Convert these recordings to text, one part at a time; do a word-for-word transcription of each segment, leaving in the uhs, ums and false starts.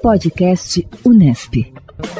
Podcast Unesp.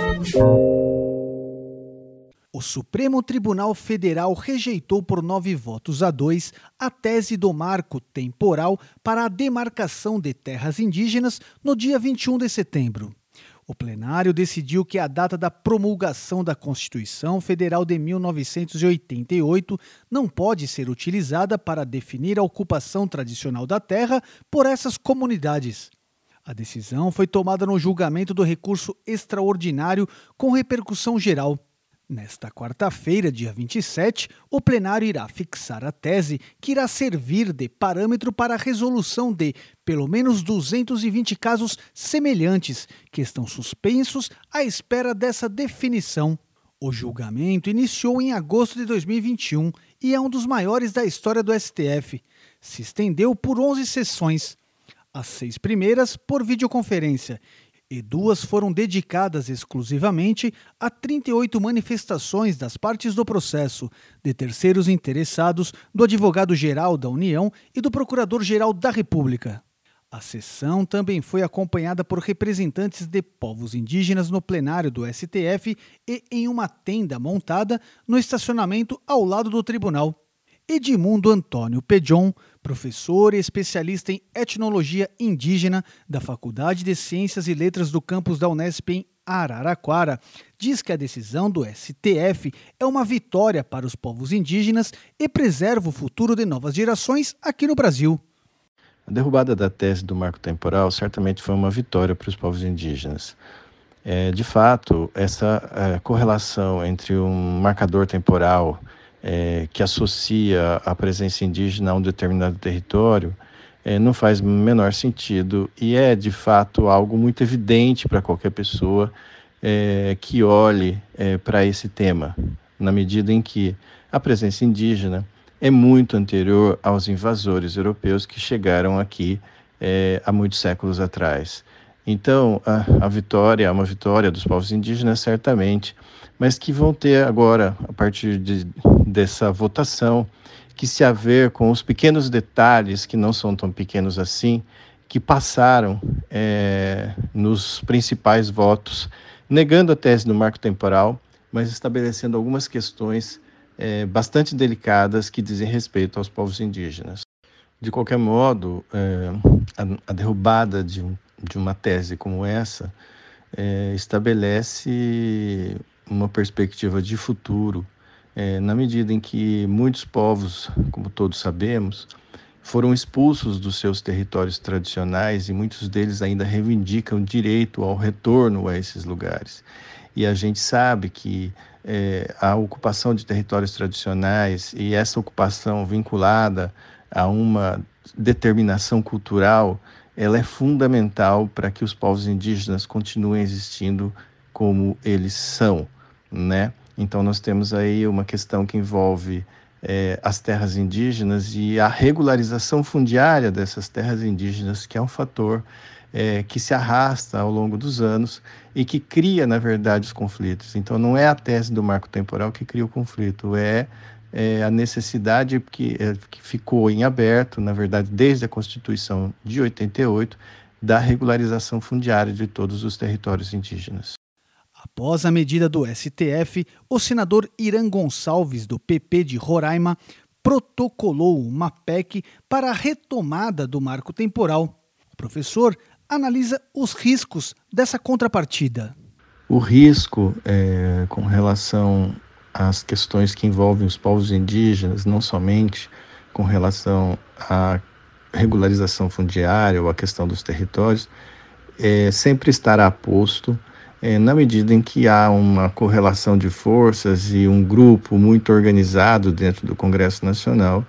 O Supremo Tribunal Federal rejeitou por nove votos a dois a tese do marco temporal para a demarcação de terras indígenas no dia vinte e um de setembro. O plenário decidiu que a data da promulgação da Constituição Federal de mil novecentos e oitenta e oito não pode ser utilizada para definir a ocupação tradicional da terra por essas comunidades. A decisão foi tomada no julgamento do recurso extraordinário com repercussão geral. Nesta quarta-feira, dia vinte e sete, o plenário irá fixar a tese que irá servir de parâmetro para a resolução de, pelo menos, duzentos e vinte casos semelhantes que estão suspensos à espera dessa definição. O julgamento iniciou em agosto de dois mil e vinte e um e é um dos maiores da história do S T F. Se estendeu por onze sessões. As seis primeiras por videoconferência e duas foram dedicadas exclusivamente a trinta e oito manifestações das partes do processo, de terceiros interessados, do advogado-geral da União e do procurador-geral da República. A sessão também foi acompanhada por representantes de povos indígenas no plenário do S T F e em uma tenda montada no estacionamento ao lado do tribunal. Edmundo Antônio Pedjon, professor e especialista em etnologia indígena da Faculdade de Ciências e Letras do campus da Unesp em Araraquara, diz que a decisão do S T F é uma vitória para os povos indígenas e preserva o futuro de novas gerações aqui no Brasil. A derrubada da tese do marco temporal certamente foi uma vitória para os povos indígenas. É, de fato, essa é, correlação entre um marcador temporal É, que associa a presença indígena a um determinado território, é, não faz o menor sentido e é, de fato, algo muito evidente para qualquer pessoa é, que olhe é, para esse tema, na medida em que a presença indígena é muito anterior aos invasores europeus que chegaram aqui é, há muitos séculos atrás. Então, a, a vitória é uma vitória dos povos indígenas, certamente, mas que vão ter agora, a partir de, dessa votação, que se haver com os pequenos detalhes, que não são tão pequenos assim, que passaram é, nos principais votos, negando a tese do marco temporal, mas estabelecendo algumas questões é, bastante delicadas que dizem respeito aos povos indígenas. De qualquer modo, é, a, a derrubada de um de uma tese como essa, é, estabelece uma perspectiva de futuro, é, na medida em que muitos povos, como todos sabemos, foram expulsos dos seus territórios tradicionais e muitos deles ainda reivindicam direito ao retorno a esses lugares. E a gente sabe que é, a ocupação de territórios tradicionais e essa ocupação vinculada a uma determinação cultural, ela é fundamental para que os povos indígenas continuem existindo como eles são, né? Então nós temos aí uma questão que envolve é, as terras indígenas e a regularização fundiária dessas terras indígenas, que é um fator é, que se arrasta ao longo dos anos e que cria, na verdade, os conflitos. Então não é a tese do marco temporal que cria o conflito, é É a necessidade que, é, que ficou em aberto, na verdade, desde a Constituição de oitenta e oito, da regularização fundiária de todos os territórios indígenas. Após a medida do S T F, o senador Irã Gonçalves, do P P de Roraima, protocolou uma P E C para a retomada do marco temporal. O professor analisa os riscos dessa contrapartida. O risco é, com relação as questões que envolvem os povos indígenas, não somente com relação à regularização fundiária ou à questão dos territórios, é, sempre estará posto é, na medida em que há uma correlação de forças e um grupo muito organizado dentro do Congresso Nacional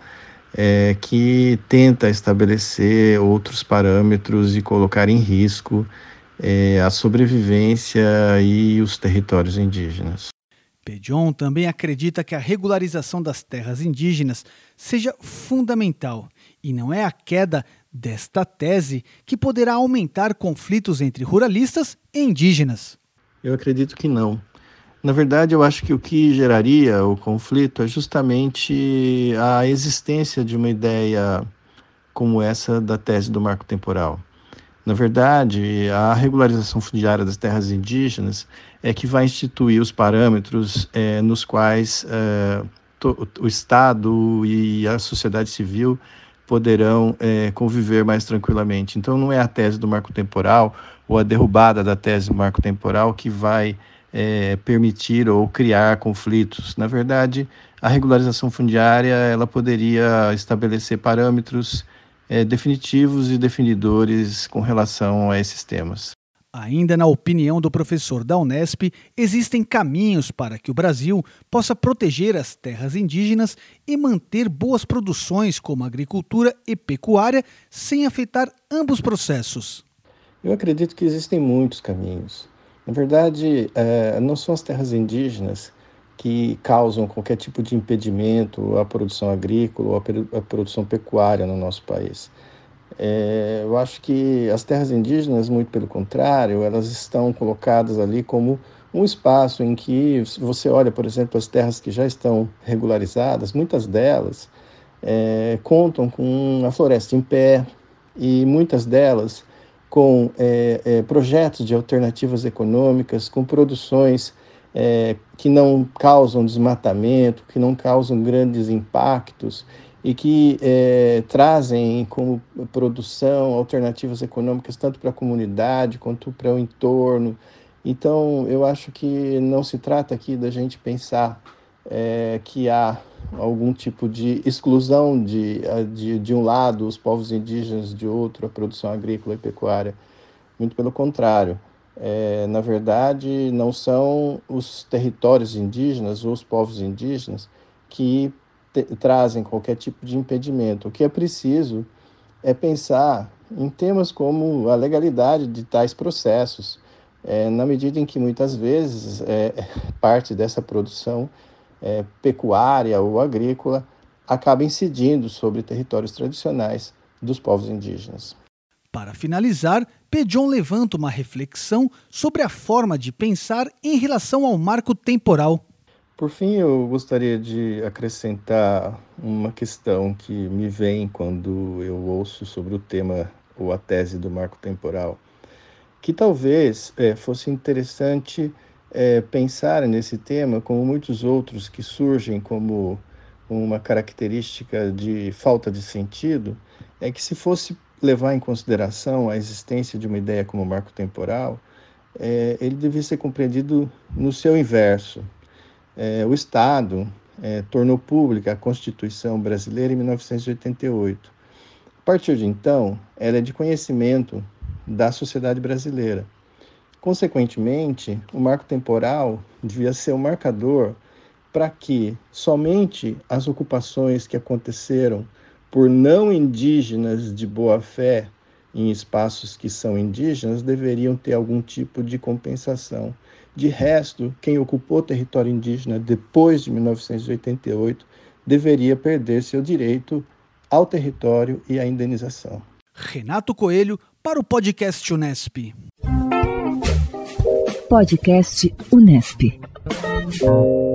é, que tenta estabelecer outros parâmetros e colocar em risco é, a sobrevivência e os territórios indígenas. Pedjon também acredita que a regularização das terras indígenas seja fundamental e não é a queda desta tese que poderá aumentar conflitos entre ruralistas e indígenas. Eu acredito que não. Na verdade, eu acho que o que geraria o conflito é justamente a existência de uma ideia como essa da tese do marco temporal. Na verdade, a regularização fundiária das terras indígenas é que vai instituir os parâmetros é, nos quais é, to, o Estado e a sociedade civil poderão é, conviver mais tranquilamente. Então, não é a tese do marco temporal ou a derrubada da tese do marco temporal que vai é, permitir ou criar conflitos. Na verdade, a regularização fundiária ela poderia estabelecer parâmetros é, definitivos e definidores com relação a esses temas. Ainda na opinião do professor da Unesp, existem caminhos para que o Brasil possa proteger as terras indígenas e manter boas produções como agricultura e pecuária sem afetar ambos os processos. Eu acredito que existem muitos caminhos. Na verdade, é, não são as terras indígenas que causam qualquer tipo de impedimento à produção agrícola ou à produção pecuária no nosso país. É, eu acho que as terras indígenas, muito pelo contrário, elas estão colocadas ali como um espaço em que você olha, por exemplo, as terras que já estão regularizadas, muitas delas é, contam com a floresta em pé e muitas delas com é, é, projetos de alternativas econômicas, com produções é, que não causam desmatamento, que não causam grandes impactos e que é, trazem como produção alternativas econômicas tanto para a comunidade quanto para o entorno. Então, eu acho que não se trata aqui da gente pensar é, que há algum tipo de exclusão de, de, de um lado, os povos indígenas, de outro, a produção agrícola e pecuária. Muito pelo contrário. É, na verdade, não são os territórios indígenas ou os povos indígenas que te, trazem qualquer tipo de impedimento. O que é preciso é pensar em temas como a legalidade de tais processos, é, na medida em que muitas vezes é, parte dessa produção é, pecuária ou agrícola acaba incidindo sobre territórios tradicionais dos povos indígenas. Para finalizar, Pedjon levanta uma reflexão sobre a forma de pensar em relação ao marco temporal. Por fim, eu gostaria de acrescentar uma questão que me vem quando eu ouço sobre o tema ou a tese do marco temporal, que talvez é, fosse interessante é, pensar nesse tema como muitos outros que surgem como uma característica de falta de sentido, é que se fosse levar em consideração a existência de uma ideia como marco temporal, é, ele devia ser compreendido no seu inverso. É, o Estado é, tornou pública a Constituição brasileira em mil novecentos e oitenta e oito. A partir de então, ela é de conhecimento da sociedade brasileira. Consequentemente, o marco temporal devia ser um marcador para que somente as ocupações que aconteceram por não indígenas de boa-fé em espaços que são indígenas deveriam ter algum tipo de compensação. De resto, quem ocupou território indígena depois de mil novecentos e oitenta e oito deveria perder seu direito ao território e à indenização. Renato Coelho para o podcast Unesp. Podcast Unesp.